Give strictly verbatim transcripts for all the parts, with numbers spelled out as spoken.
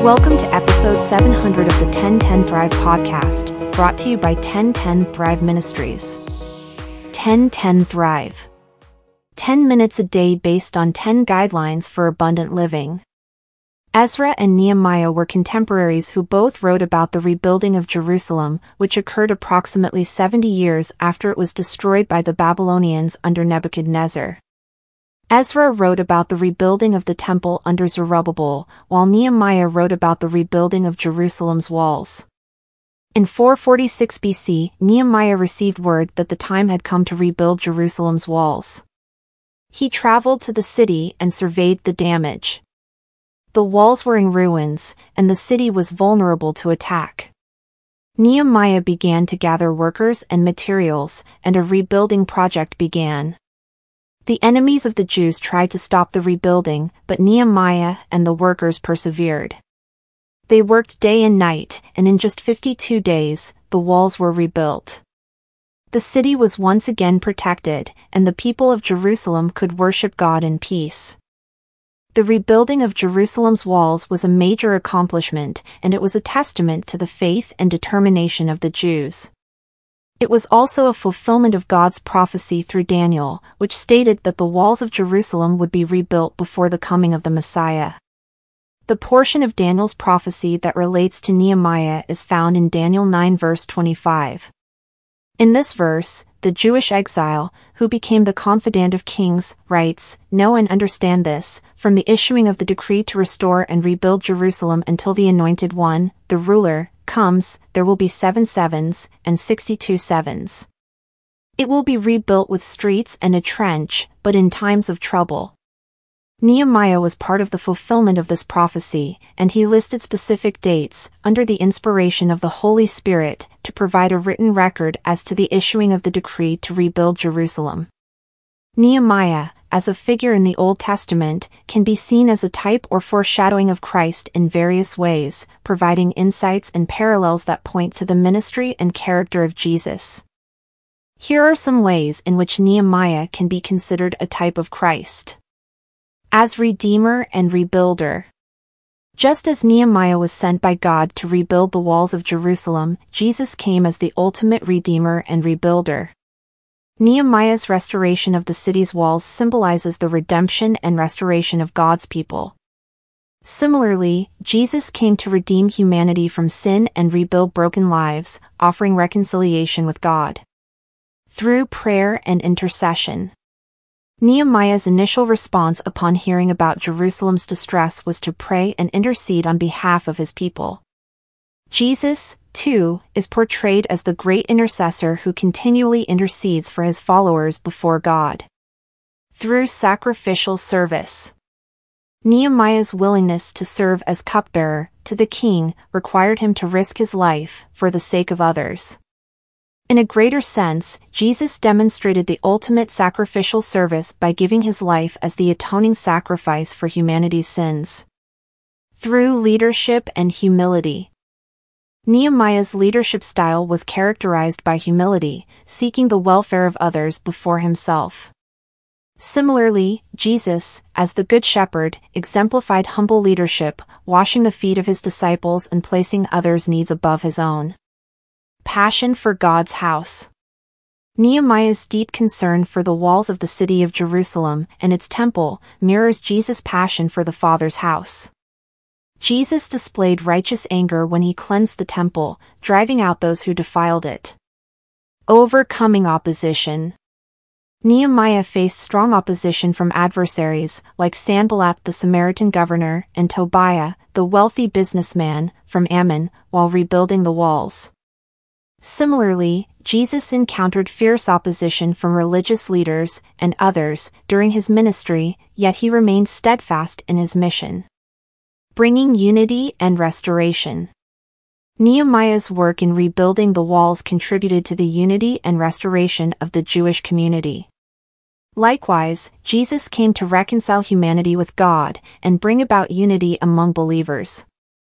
Welcome to episode seven hundred of the ten ten Thrive podcast, brought to you by ten ten Thrive Ministries. ten ten Thrive. ten minutes a day based on ten guidelines for abundant living. Ezra and Nehemiah were contemporaries who both wrote about the rebuilding of Jerusalem, which occurred approximately seventy years after it was destroyed by the Babylonians under Nebuchadnezzar. Ezra wrote about the rebuilding of the temple under Zerubbabel, while Nehemiah wrote about the rebuilding of Jerusalem's walls. In four forty-six B C, Nehemiah received word that the time had come to rebuild Jerusalem's walls. He traveled to the city and surveyed the damage. The walls were in ruins, and the city was vulnerable to attack. Nehemiah began to gather workers and materials, and a rebuilding project began. The enemies of the Jews tried to stop the rebuilding, but Nehemiah and the workers persevered. They worked day and night, and in just fifty-two days, the walls were rebuilt. The city was once again protected, and the people of Jerusalem could worship God in peace. The rebuilding of Jerusalem's walls was a major accomplishment, and it was a testament to the faith and determination of the Jews. It was also a fulfillment of God's prophecy through Daniel, which stated that the walls of Jerusalem would be rebuilt before the coming of the Messiah. The portion of Daniel's prophecy that relates to Nehemiah is found in Daniel nine verse twenty-five. In this verse, the Jewish exile, who became the confidant of kings, writes, "Know and understand this, from the issuing of the decree to restore and rebuild Jerusalem until the Anointed One, the ruler, comes, there will be seven sevens, and sixty-two sevens. It will be rebuilt with streets and a trench, but in times of trouble." Nehemiah was part of the fulfillment of this prophecy, and he listed specific dates, under the inspiration of the Holy Spirit, to provide a written record as to the issuing of the decree to rebuild Jerusalem. Nehemiah, as a figure in the Old Testament, can be seen as a type or foreshadowing of Christ in various ways, providing insights and parallels that point to the ministry and character of Jesus. Here are some ways in which Nehemiah can be considered a type of Christ. As Redeemer and Rebuilder. Just as Nehemiah was sent by God to rebuild the walls of Jerusalem, Jesus came as the ultimate Redeemer and Rebuilder. Nehemiah's restoration of the city's walls symbolizes the redemption and restoration of God's people. Similarly, Jesus came to redeem humanity from sin and rebuild broken lives, offering reconciliation with God through prayer and intercession. Nehemiah's initial response upon hearing about Jerusalem's distress was to pray and intercede on behalf of his people. Jesus, too, is portrayed as the great intercessor who continually intercedes for his followers before God through sacrificial service. Nehemiah's willingness to serve as cupbearer to the king required him to risk his life for the sake of others. In a greater sense, Jesus demonstrated the ultimate sacrificial service by giving his life as the atoning sacrifice for humanity's sins. Through leadership and humility. Nehemiah's leadership style was characterized by humility, seeking the welfare of others before himself. Similarly, Jesus, as the Good Shepherd, exemplified humble leadership, washing the feet of his disciples and placing others' needs above his own. Passion for God's house. Nehemiah's deep concern for the walls of the city of Jerusalem and its temple mirrors Jesus' passion for the Father's house. Jesus displayed righteous anger when he cleansed the temple, driving out those who defiled it. Overcoming opposition. Nehemiah faced strong opposition from adversaries, like Sanballat the Samaritan governor and Tobiah, the wealthy businessman, from Ammon, while rebuilding the walls. Similarly, Jesus encountered fierce opposition from religious leaders and others during his ministry, yet he remained steadfast in his mission. Bringing unity and restoration. Nehemiah's work in rebuilding the walls contributed to the unity and restoration of the Jewish community. Likewise, Jesus came to reconcile humanity with God and bring about unity among believers.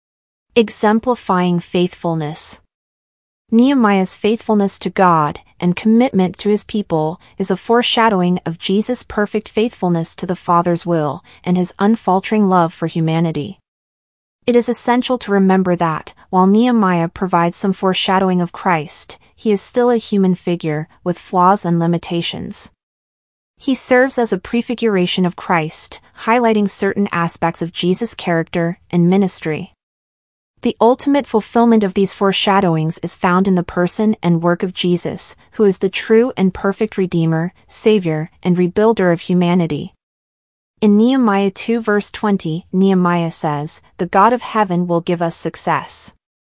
Exemplifying faithfulness. Nehemiah's faithfulness to God and commitment to his people is a foreshadowing of Jesus' perfect faithfulness to the Father's will and his unfaltering love for humanity. It is essential to remember that, while Nehemiah provides some foreshadowing of Christ, he is still a human figure, with flaws and limitations. He serves as a prefiguration of Christ, highlighting certain aspects of Jesus' character and ministry. The ultimate fulfillment of these foreshadowings is found in the person and work of Jesus, who is the true and perfect Redeemer, Savior, and Rebuilder of humanity. In Nehemiah two verse twenty, Nehemiah says, "The God of heaven will give us success.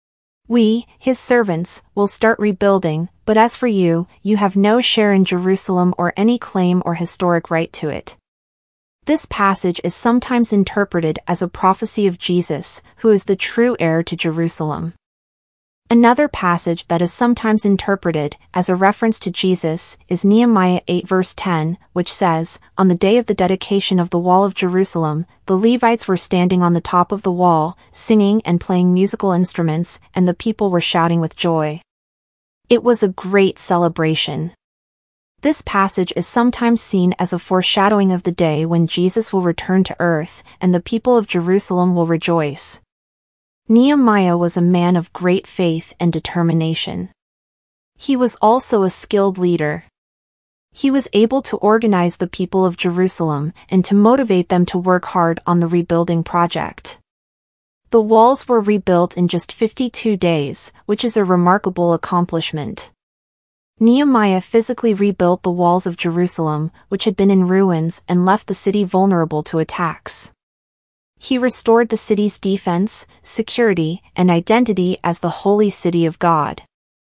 We, his servants, will start rebuilding, but as for you, you have no share in Jerusalem or any claim or historic right to it." This passage is sometimes interpreted as a prophecy of Jesus, who is the true heir to Jerusalem. Another passage that is sometimes interpreted as a reference to Jesus is Nehemiah eight verse ten, which says, "On the day of the dedication of the wall of Jerusalem, the Levites were standing on the top of the wall, singing and playing musical instruments, and the people were shouting with joy." It was a great celebration. This passage is sometimes seen as a foreshadowing of the day when Jesus will return to earth, and the people of Jerusalem will rejoice. Nehemiah was a man of great faith and determination. He was also a skilled leader. He was able to organize the people of Jerusalem and to motivate them to work hard on the rebuilding project. The walls were rebuilt in just fifty-two days, which is a remarkable accomplishment. Nehemiah physically rebuilt the walls of Jerusalem, which had been in ruins and left the city vulnerable to attacks. He restored the city's defense, security, and identity as the holy city of God.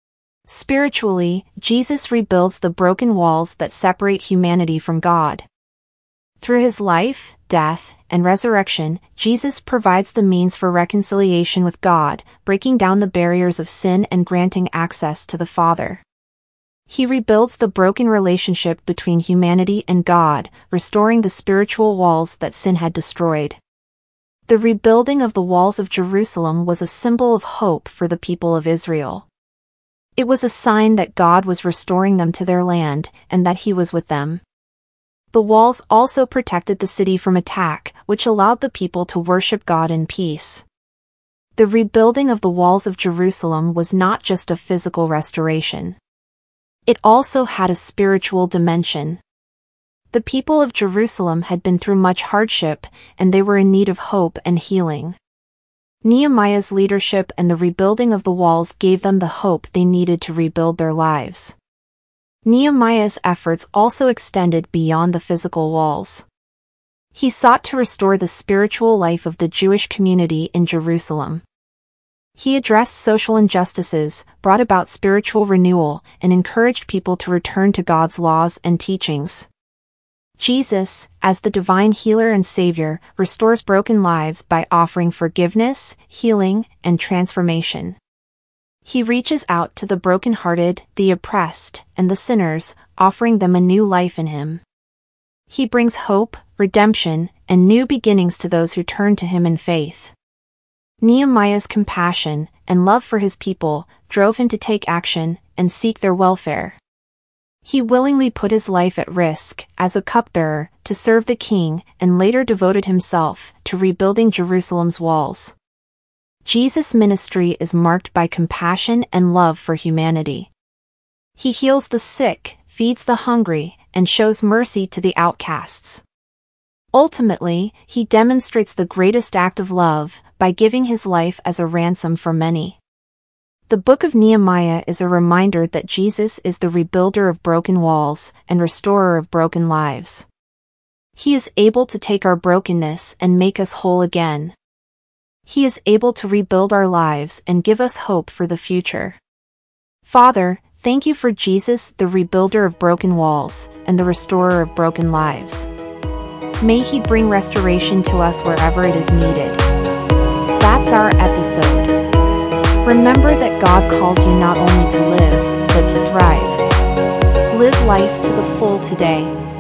Spiritually, Jesus rebuilds the broken walls that separate humanity from God. Through his life, death, and resurrection, Jesus provides the means for reconciliation with God, breaking down the barriers of sin and granting access to the Father. He rebuilds the broken relationship between humanity and God, restoring the spiritual walls that sin had destroyed. The rebuilding of the walls of Jerusalem was a symbol of hope for the people of Israel. It was a sign that God was restoring them to their land, and that he was with them. The walls also protected the city from attack, which allowed the people to worship God in peace. The rebuilding of the walls of Jerusalem was not just a physical restoration. It also had a spiritual dimension. The people of Jerusalem had been through much hardship, and they were in need of hope and healing. Nehemiah's leadership and the rebuilding of the walls gave them the hope they needed to rebuild their lives. Nehemiah's efforts also extended beyond the physical walls. He sought to restore the spiritual life of the Jewish community in Jerusalem. He addressed social injustices, brought about spiritual renewal, and encouraged people to return to God's laws and teachings. Jesus, as the divine healer and savior, restores broken lives by offering forgiveness, healing, and transformation. He reaches out to the brokenhearted, the oppressed, and the sinners, offering them a new life in him. He brings hope, redemption, and new beginnings to those who turn to him in faith. Nehemiah's compassion and love for his people drove him to take action and seek their welfare. He willingly put his life at risk as a cupbearer to serve the king, and later devoted himself to rebuilding Jerusalem's walls. Jesus' ministry is marked by compassion and love for humanity. He heals the sick, feeds the hungry, and shows mercy to the outcasts. Ultimately, he demonstrates the greatest act of love by giving his life as a ransom for many. The book of Nehemiah is a reminder that Jesus is the rebuilder of broken walls and restorer of broken lives. He is able to take our brokenness and make us whole again. He is able to rebuild our lives and give us hope for the future. Father, thank you for Jesus, the rebuilder of broken walls and the restorer of broken lives. May he bring restoration to us wherever it is needed. That's our episode. Remember that God calls you not only to live, but to thrive. Live life to the full today.